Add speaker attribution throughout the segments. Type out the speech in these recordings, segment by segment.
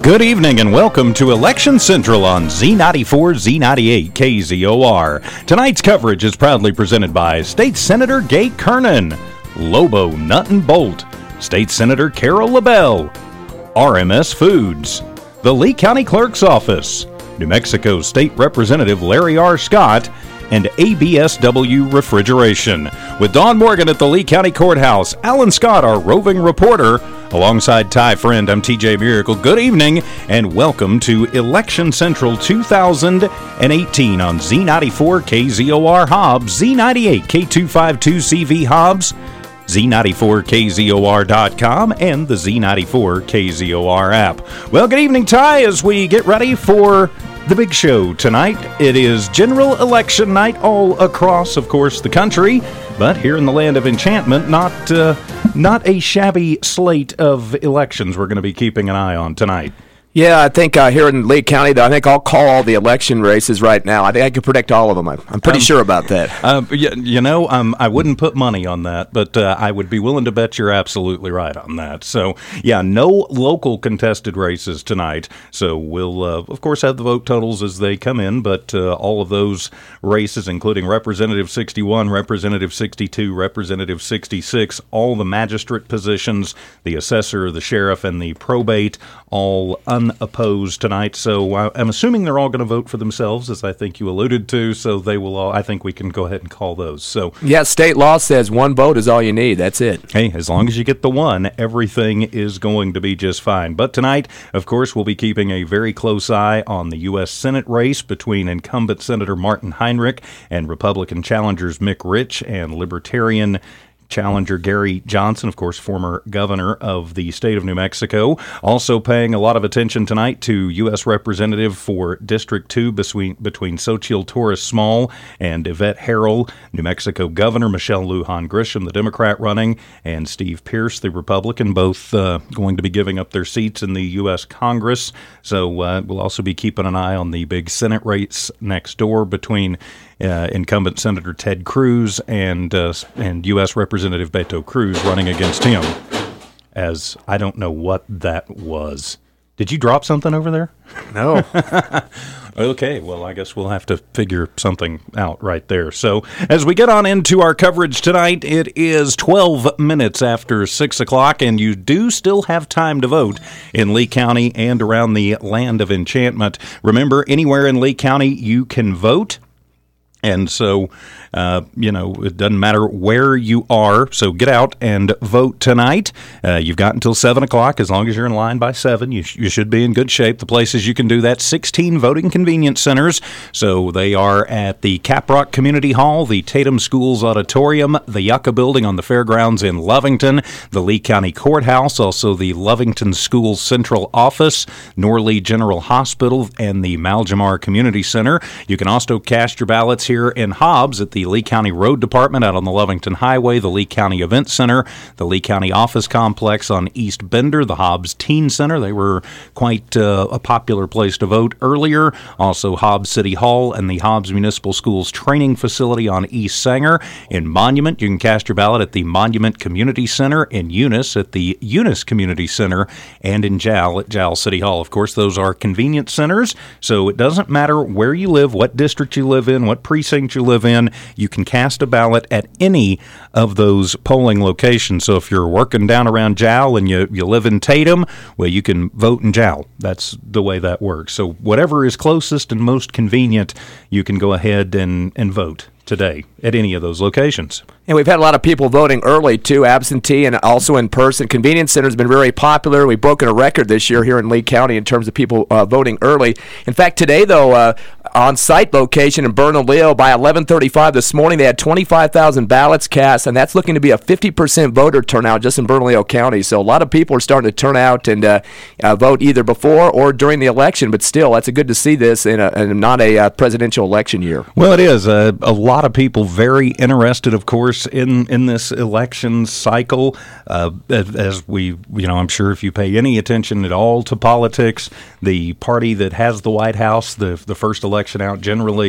Speaker 1: Good evening and welcome to Election Central on Z94, Z98, KZOR. Tonight's coverage is proudly presented by State Senator Gay Kernan, Lobo Nut and Bolt, State Senator Carol LaBelle, RMS Foods, the Lee County Clerk's Office, New Mexico State Representative Larry R. Scott, and ABSW Refrigeration. With Dawn Morgan at the Lee County Courthouse, Alan Scott, our roving reporter, alongside Ty Friend, I'm TJ Miracle. Good evening and welcome to Election Central 2018 on Z94 KZOR Hobbs, Z98 K252CV Hobbs, Z94KZOR.com, and the Z94 KZOR app. Well, good evening, Ty, as we get ready for the big show tonight. It is general election night all across, of course, the country, but here in the land of enchantment, not a shabby slate of elections we're going to be keeping an eye on tonight.
Speaker 2: Yeah, I think here in Lee County, I think I'll call all the election races right now. I think I can predict all of them. I'm pretty sure about that.
Speaker 1: I wouldn't put money on that, but I would be willing to bet you're absolutely right on that. So, yeah, no local contested races tonight. So we'll, of course, have the vote totals as they come in, but all of those races, including Representative 61, Representative 62, Representative 66, all the magistrate positions, the assessor, the sheriff, and the probate, all unopposed tonight. So I'm assuming they're all going to vote for themselves, as I think you alluded to. So they will all, I think we can go ahead and call those. So
Speaker 2: yeah, state law says one vote is all you need. That's it.
Speaker 1: Hey, as long as you get the one, everything is going to be just fine. But tonight, of course, we'll be keeping a very close eye on the U.S. Senate race between incumbent Senator Martin Heinrich and Republican challengers Mick Rich and Libertarian challenger Gary Johnson, of course, former governor of the state of New Mexico. Also paying a lot of attention tonight to U.S. Representative for District 2 between Xochitl Torres-Small and Yvette Harrell, New Mexico Governor Michelle Lujan Grisham, the Democrat running, and Steve Pierce, the Republican, both going to be giving up their seats in the U.S. Congress. So we'll also be keeping an eye on the big Senate race next door between incumbent Senator Ted Cruz and U.S. Representative Beto Cruz running against him, as I don't know what that was. Did you drop something over there?
Speaker 2: No.
Speaker 1: Okay, well, I guess we'll have to figure something out right there. So as we get on into our coverage tonight, it is 12 minutes after 6 o'clock, and you do still have time to vote in Lee County and around the land of enchantment. Remember, anywhere in Lee County you can vote. And so, it doesn't matter where you are, so get out and vote tonight. You've got until 7 o'clock. As long as you're in line by 7, you should be in good shape. The places you can do that, 16 voting convenience centers. So they are at the Caprock Community Hall, the Tatum Schools Auditorium, the Yucca Building on the Fairgrounds in Lovington, the Lee County Courthouse, also the Lovington Schools Central Office, Norley General Hospital, and the Maljamar Community Center. You can also cast your ballots here in Hobbs at the Lee County Road Department out on the Lovington Highway, the Lee County Event Center, the Lee County Office Complex on East Bender, the Hobbs Teen Center. They were quite a popular place to vote earlier. Also Hobbs City Hall and the Hobbs Municipal Schools Training Facility on East Sanger. In Monument, you can cast your ballot at the Monument Community Center. In Eunice, at the Eunice Community Center. And in Jal, at Jal City Hall. Of course, those are convenience centers, so it doesn't matter where you live, what district you live in, what precinct you live in, you can cast a ballot at any of those polling locations. So if you're working down around Jal and you live in Tatum, well, you can vote in Jal. That's the way that works. So whatever is closest and most convenient, you can go ahead and vote today at any of those locations.
Speaker 2: And we've had a lot of people voting early, too, absentee and also in person. Convenience Center has been very popular. We've broken a record this year here in Lee County in terms of people voting early. In fact, today, though, on-site location in Bernalillo, by 11:35 this morning, they had 25,000 ballots cast, and that's looking to be a 50% voter turnout just in Bernalillo County. So a lot of people are starting to turn out and vote either before or during the election, but still, that's good to see this in not a presidential election year.
Speaker 1: Well, it is. A lot of people very interested, of course, in this election cycle. As we, I'm sure if you pay any attention at all to politics, the party that has the White House, the first election out, generally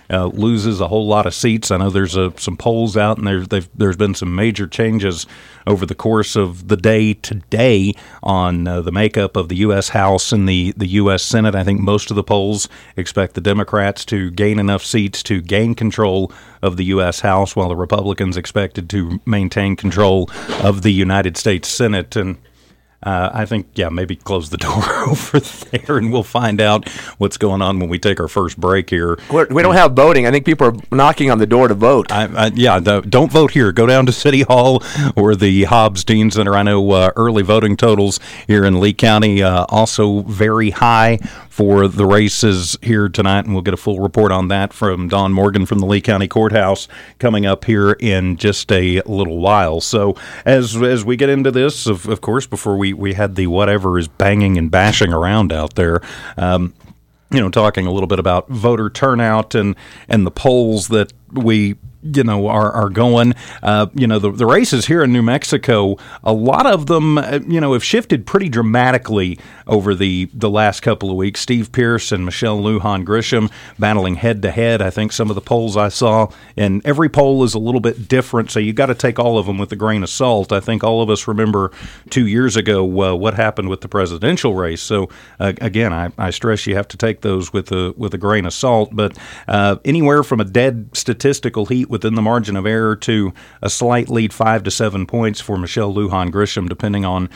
Speaker 1: loses a whole lot of seats. I know there's some polls out, and there's been some major changes over the course of the day today on the makeup of the U.S. House and the U.S. Senate. I think most of the polls expect the Democrats to gain enough seats to gain control of the U.S. House, while the Republicans expected to maintain control of the United States Senate. And I think, maybe close the door over there, and we'll find out what's going on when we take our first break here.
Speaker 2: We don't have voting. I think people are knocking on the door to vote.
Speaker 1: Don't vote here. Go down to City Hall or the Hobbs Teen Center. I know early voting totals here in Lee County also very high for the races here tonight, and we'll get a full report on that from Don Morgan from the Lee County Courthouse coming up here in just a little while. So as we get into this, of course, before we had the whatever is banging and bashing around out there, talking a little bit about voter turnout and the polls that we are going. The races here in New Mexico, a lot of them, have shifted pretty dramatically over the last couple of weeks. Steve Pierce and Michelle Lujan Grisham battling head-to-head. I think some of the polls I saw, and every poll is a little bit different, so you got to take all of them with a grain of salt. I think all of us remember 2 years ago what happened with the presidential race. So, again, I stress you have to take those with a grain of salt. But anywhere from a dead statistical heat within the margin of error to a slight lead 5 to 7 points for Michelle Lujan Grisham, depending on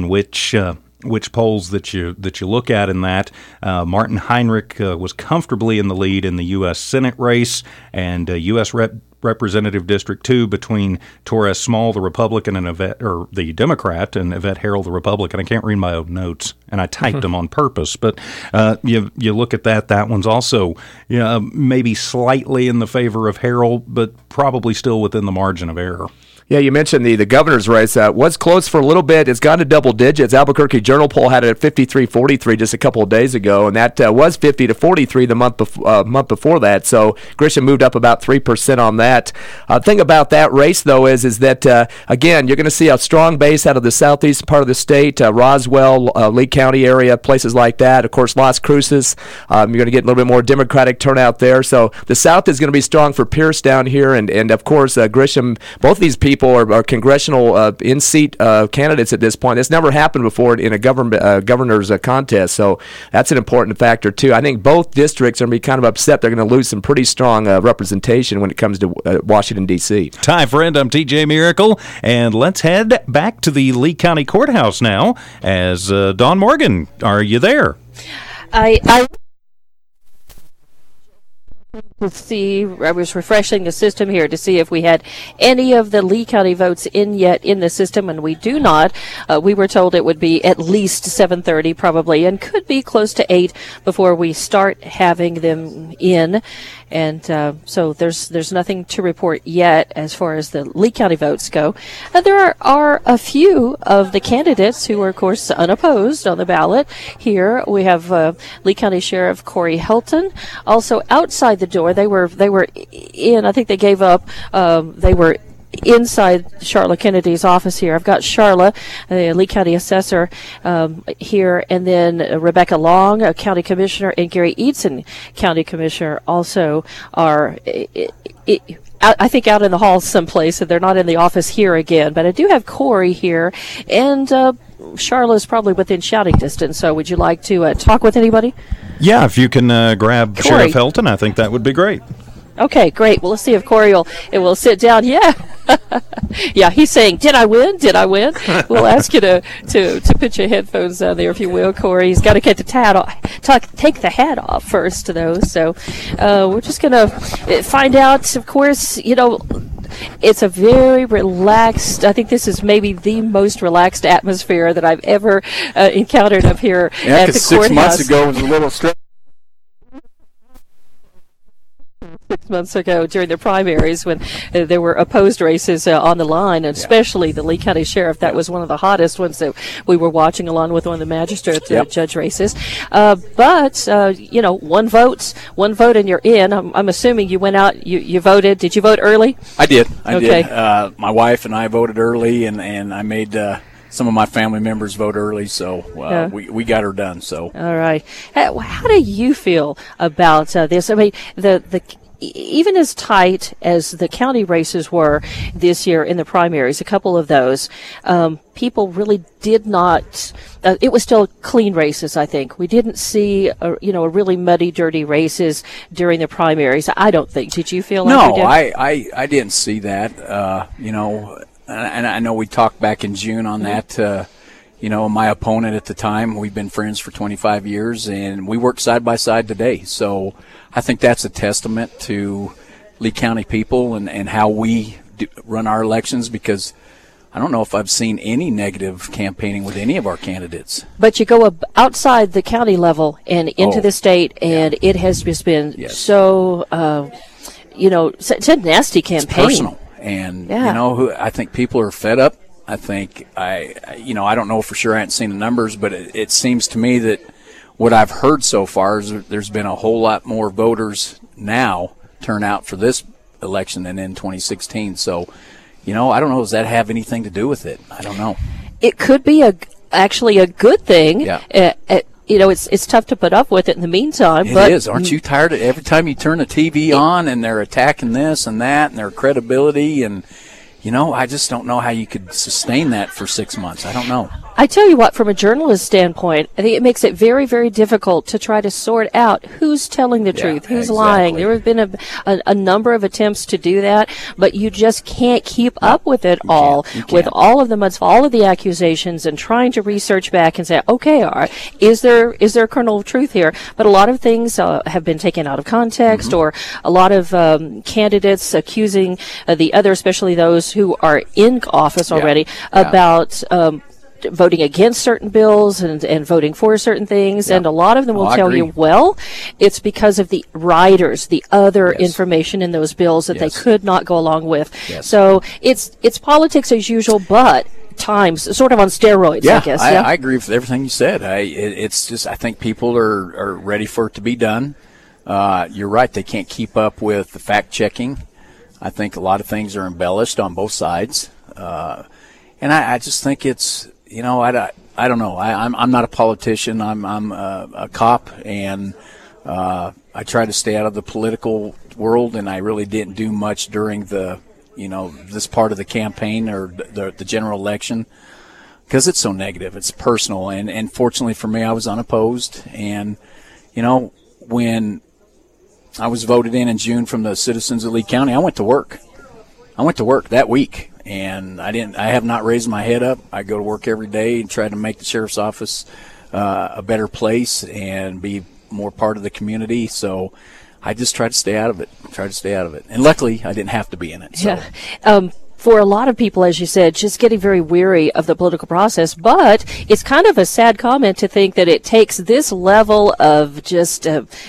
Speaker 1: which polls that you look at in that. Martin Heinrich was comfortably in the lead in the U.S. Senate race, and U.S. Representative District 2 between Torres Small, the Republican, and the Democrat, and Yvette Harrell, the Republican. I can't read my own notes, and I typed them on purpose. But you look at that one's also maybe slightly in the favor of Harrell, but probably still within the margin of error.
Speaker 2: Yeah, you mentioned the governor's race. Was close for a little bit. It's gone to double digits. Albuquerque Journal poll had it at 53-43 just a couple of days ago, and that was 50-43 the month before that. So Grisham moved up about 3% on that. Thing about that race, though, is that, again, you're going to see a strong base out of the southeast part of the state, Roswell, Lee County area, places like that. Of course, Las Cruces. You're going to get a little bit more Democratic turnout there. So the south is going to be strong for Pierce down here, and of course, Grisham, both these people are congressional in-seat candidates at this point. It's never happened before in a governor's contest, so that's an important factor, too. I think both districts are going to be kind of upset. They're going to lose some pretty strong representation when it comes to Washington, D.C.
Speaker 1: Hi, friend. I'm TJ Miracle, and let's head back to the Lee County Courthouse now as Don Morgan. Are you there?
Speaker 3: I was refreshing the system here to see if we had any of the Lee County votes in yet in the system, and we do not. We were told it would be at least 7:30 probably, and could be close to 8 before we start having them in. And so there's nothing to report yet as far as the Lee County votes go. There are a few of the candidates who are, of course, unopposed on the ballot. Here we have Lee County Sheriff Corey Helton. Also outside the door, they were in. I think they gave up. They were inside Charla Kennedy's office here. I've got Charla, the Lee County Assessor, here, and then Rebecca Long, a County Commissioner, and Gary Eidson, County Commissioner, also are, I think, out in the hall someplace, and they're not in the office here again. But I do have Corey here, and Charla's probably within shouting distance, so would you like to talk with anybody?
Speaker 1: Yeah, if you can grab Corey. Sheriff Helton, I think that would be great.
Speaker 3: Okay, great. Well, let's see if Corey will sit down. Yeah. Yeah, he's saying, did I win? Did I win? We'll ask you to put your headphones on there, if you will, Corey. He's got to get the take the hat off first, though. So we're just going to find out, of course, it's a very relaxed, I think this is maybe the most relaxed atmosphere that I've ever encountered up here at the courthouse.
Speaker 4: 6 months ago was a little stressful.
Speaker 3: 6 months ago during the primaries when there were opposed races on the line, and especially the Lee County Sheriff. That was one of the hottest ones that we were watching, along with one of the magistrate judge races. But one vote and you're in. I'm assuming you went out, you voted. Did you vote early?
Speaker 4: I did. I did. My wife and I voted early, and I made some of my family members vote early, so we got her done. So
Speaker 3: all right. How do you feel about this? I mean, even as tight as the county races were this year in the primaries, a couple of those, people really did not. It was still clean races. I think we didn't see a really muddy, dirty races during the primaries. I don't think. Did you feel like
Speaker 4: no?
Speaker 3: you did?
Speaker 4: I didn't see that. And I know we talked back in June on that. My opponent at the time, we've been friends for 25 years, and we work side by side today. So I think that's a testament to Lee County people and how we run our elections, because I don't know if I've seen any negative campaigning with any of our candidates.
Speaker 3: But you go outside the county level and into the state, and it has just been so, such a nasty campaign.
Speaker 4: It's personal. And, I think people are fed up. I think I don't know for sure. I haven't seen the numbers, but it seems to me that what I've heard so far is there's been a whole lot more voters now turn out for this election than in 2016. So, I don't know. Does that have anything to do with it? I don't know.
Speaker 3: It could be actually a good thing.
Speaker 4: Yeah.
Speaker 3: It's tough to put up with it in the meantime.
Speaker 4: It is. Aren't you tired of every time you turn the TV on and they're attacking this and that and their credibility and I just don't know how you could sustain that for 6 months. I don't know.
Speaker 3: I tell you what, from a journalist standpoint, I think it makes it very, very difficult to try to sort out who's telling the truth, who's lying. There have been a number of attempts to do that, but you just can't keep up with it all, with all of the all of the accusations, and trying to research back and say, okay, all right, is there a kernel of truth here? But a lot of things have been taken out of context, or a lot of candidates accusing the other, especially those who are in office already, about voting against certain bills and voting for certain things, and a lot of them will tell you, well, it's because of the riders, the other information in those bills that they could not go along with. So it's politics as usual, but times sort of on steroids, I guess.
Speaker 4: I agree with everything you said. It's just, I think people are ready for it to be done. You're right, they can't keep up with the fact checking. I think a lot of things are embellished on both sides, and I just think it's. I don't know. I'm not a politician. I'm a cop, and I try to stay out of the political world. And I really didn't do much during the, this part of the campaign or the general election, because it's so negative. It's personal, and fortunately for me, I was unopposed. And when I was voted in June from the citizens of Lee County, I went to work. That week. And I have not raised my head up. I go to work every day and try to make the sheriff's office a better place and be more part of the community. So I just try to stay out of it. And luckily, I didn't have to be in it. So.
Speaker 3: Yeah. For a lot of people, as you said, just getting very weary of the political process. But it's kind of a sad comment to think that it takes this level of just,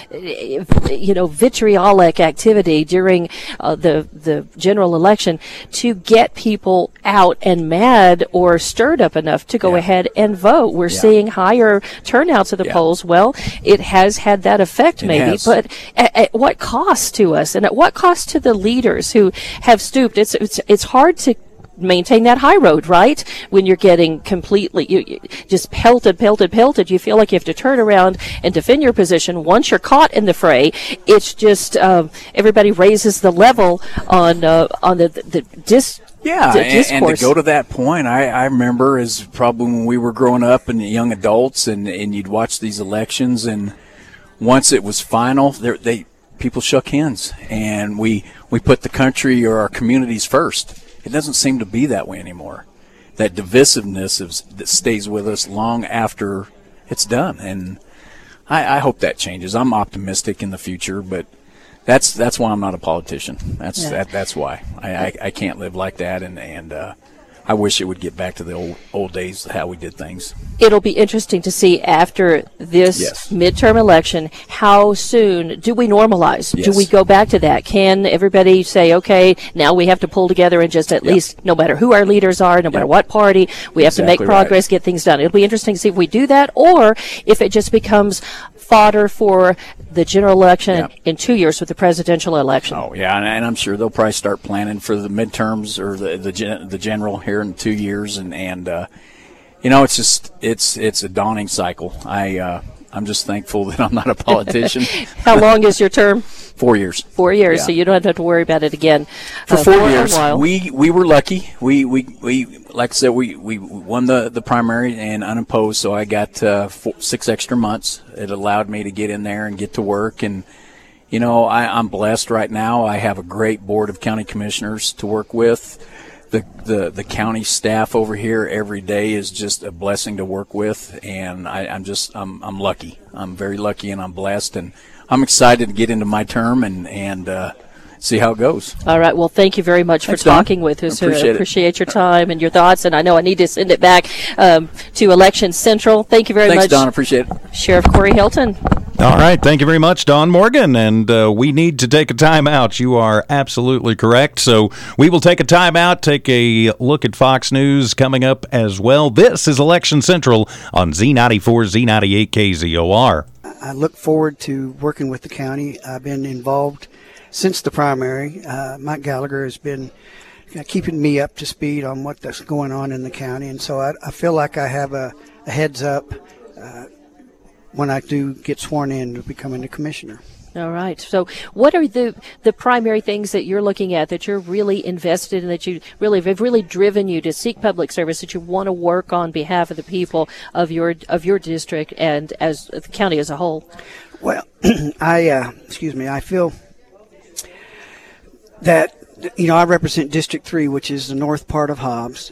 Speaker 3: vitriolic activity during the general election to get people out and mad or stirred up enough to go ahead and vote. We're seeing higher turnouts at the polls. Well, it has had that effect, maybe, but at what cost to us, and at what cost to the leaders who have stooped? It's hard to maintain that high road, right? When you're getting completely you just pelted, you feel like you have to turn around and defend your position. Once you're caught in the fray, it's just everybody raises the level on the discourse.
Speaker 4: And to go to that point, I remember as probably when we were growing up and young adults, and you'd watch these elections, and once it was final, people shook hands, and we put the country or our communities first. It doesn't seem to be that way anymore. That divisiveness that stays with us long after it's done, and I hope that changes. I'm optimistic in the future, but that's why I'm not a politician. That's why I can't live like that, and I wish it would get back to the old days, how we did things.
Speaker 3: It'll be interesting to see after this midterm election, how soon do we normalize? Do we go back to that? Can everybody say, okay, now we have to pull together and just at least, no matter who our leaders are, no matter what party, we have to make progress, get things done. It'll be interesting to see if we do that, or if it just becomes fodder for the general election in 2 years with the presidential election.
Speaker 4: Oh, yeah, and I'm sure they'll probably start planning for the midterms or the general here in 2 years, and it's just it's a daunting cycle. I'm just thankful that I'm not a politician.
Speaker 3: How long is your term?
Speaker 4: 4 years.
Speaker 3: 4 years,
Speaker 4: Yeah.
Speaker 3: so you don't have to worry about it again.
Speaker 4: For 4
Speaker 3: a
Speaker 4: years,
Speaker 3: while.
Speaker 4: we were lucky. We like I said, we won the primary and unopposed, so I got 6 extra months. It allowed me to get in there and get to work. And you know, I'm blessed right now. I have a great board of county commissioners to work with. The county staff over here every day is just a blessing to work with, and I'm lucky. I'm very lucky, and I'm blessed, and I'm excited to get into my term and see how it goes.
Speaker 3: All right. Well, thank you very much for
Speaker 4: Thanks, Don.
Speaker 3: talking with us.
Speaker 4: Appreciate it.
Speaker 3: Your time and your thoughts, and I know I need to send it back to Election Central. Thank you very
Speaker 4: Thanks,
Speaker 3: much,
Speaker 4: Don. Appreciate it.
Speaker 3: Sheriff Corey Hilton.
Speaker 1: All right. Thank you very much, Don Morgan. And we need to take a time out. You are absolutely correct. So we will take a time out, take a look at Fox News coming up as well. This is Election Central on Z94, Z98 KZOR.
Speaker 5: I look forward to working with the county. I've been involved since the primary. Mike Gallagher has been keeping me up to speed on what's going on in the county. And so I feel like I have a heads up when I do get sworn in to becoming a commissioner.
Speaker 3: All right. So what are the primary things that you're looking at that you're really invested in, that you really have really driven you to seek public service, that you want to work on behalf of the people of your district and as the county as a whole? Well,
Speaker 5: I feel that, I represent District 3, which is the north part of Hobbs.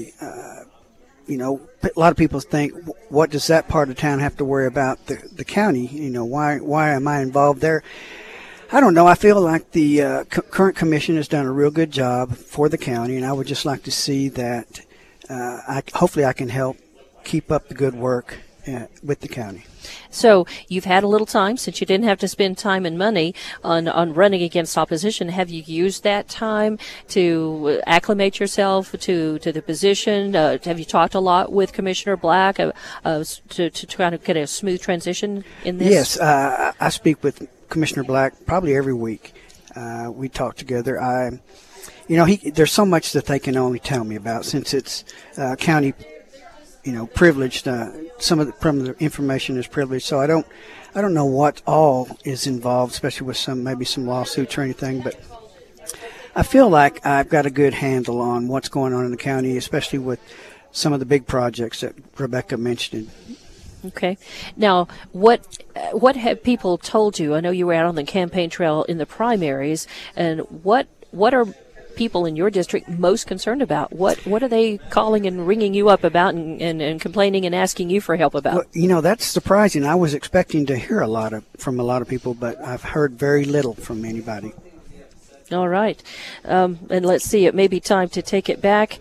Speaker 5: A lot of people think, what does that part of town have to worry about the county? Why am I involved there? I don't know. I feel like the current commission has done a real good job for the county, and I would just like to see that hopefully I can help keep up the good work with the county.
Speaker 3: So you've had a little time since you didn't have to spend time and money on running against opposition. Have you used that time to acclimate yourself to the position? Have you talked a lot with Commissioner Black to try to get a smooth transition in this?
Speaker 5: Yes, I speak with Commissioner Black probably every week. We talk together. There's so much that they can only tell me about since it's county privileged. Some of the information is privileged, so I don't know what all is involved, especially with maybe some lawsuits or anything. But I feel like I've got a good handle on what's going on in the county, especially with some of the big projects that Rebecca mentioned.
Speaker 3: Okay. Now, what have people told you? I know you were out on the campaign trail in the primaries, and what are people in your district most concerned about? What are they calling and ringing you up about and complaining and asking you for help about?
Speaker 5: Well, that's surprising. I was expecting to hear from a lot of people, but I've heard very little from anybody.
Speaker 3: All right. And let's see, it may be time to take it back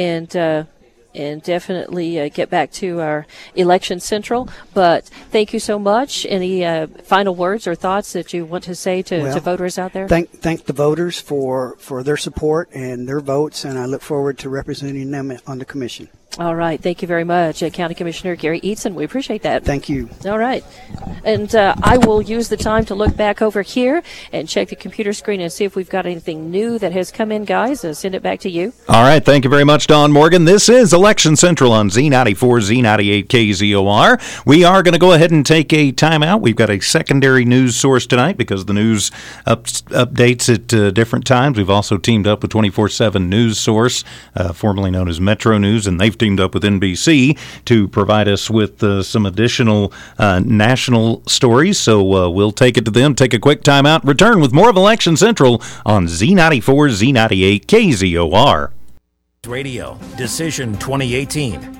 Speaker 3: and definitely get back to our Election Central. But thank you so much. Any final words or thoughts that you want to say to voters out there?
Speaker 5: Thank the voters for their support and their votes, and I look forward to representing them on the commission.
Speaker 3: All right. Thank you very much, County Commissioner Gary Eatson. We appreciate that.
Speaker 5: Thank you.
Speaker 3: All right. And I will use the time to look back over here and check the computer screen and see if we've got anything new that has come in, guys. Send it back to you.
Speaker 1: All right. Thank you very much, Don Morgan. This is Election Central on Z94, Z98 KZOR. We are going to go ahead and take a timeout. We've got a secondary news source tonight because the news updates at different times. We've also teamed up with 24/7 News Source, formerly known as Metro News, and they've teamed up with NBC to provide us with some additional national stories. So we'll take it to them, take a quick timeout, return with more of Election Central on Z94, Z98 KZOR.
Speaker 6: Radio, Decision 2018.